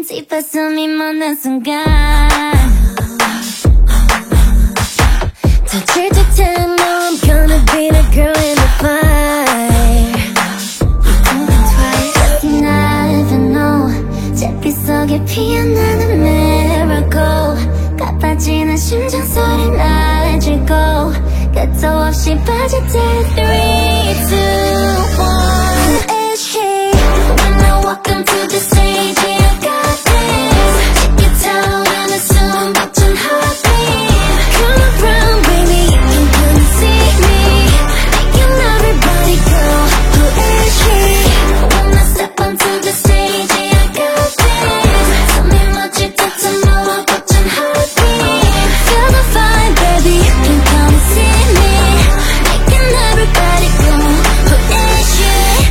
뒷바람이 멎는 순간 touch to tell me I'm gonna be the girl in the fight. You told me twice and I never know 잿빛 속에 피어나는 miracle 가빠지는 심장 소리 날해주고 끝도 없이 빠져들 3, 2, 1 Who is she? When I walk onto the stage I got this Check it out and assume 멋진 heartbeat Come around baby you can come and see me Making everybody go Who is she? When I step onto the stage I got this 손이 멋질 듯한 너와 멋진 heartbeat Feel the vibe baby you can come and see me Making everybody go Who is she?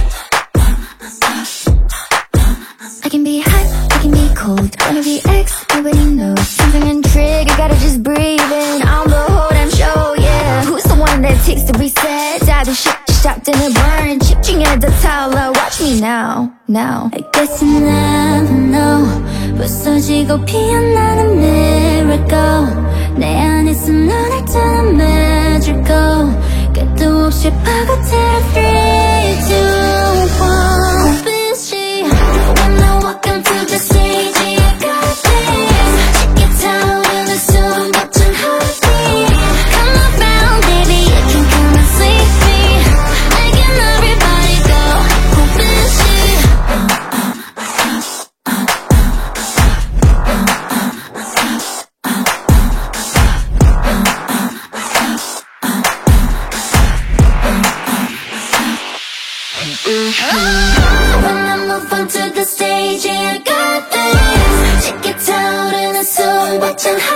I can be hot, I can be cold Wanna be X, nobody knows Something intriguing, gotta just breathe in On the whole damn show, yeah Who's the one that takes the reset? 다들 shit, stopped in a burn 집중해 더 타올라 Watch me now, now I guess you never know 벌써 지고 피어나는 miracle 내 안에 있은 너를 탐해주고 끝도 없이 파고들어 3, 2, 1 Who is she? When I walk onto the stage I got this Check it out and assume 멋진 heartbeat Come around baby you can come and see me Making everybody go Who is she? When I move onto the stage, yeah, I got this Check it out and assume what you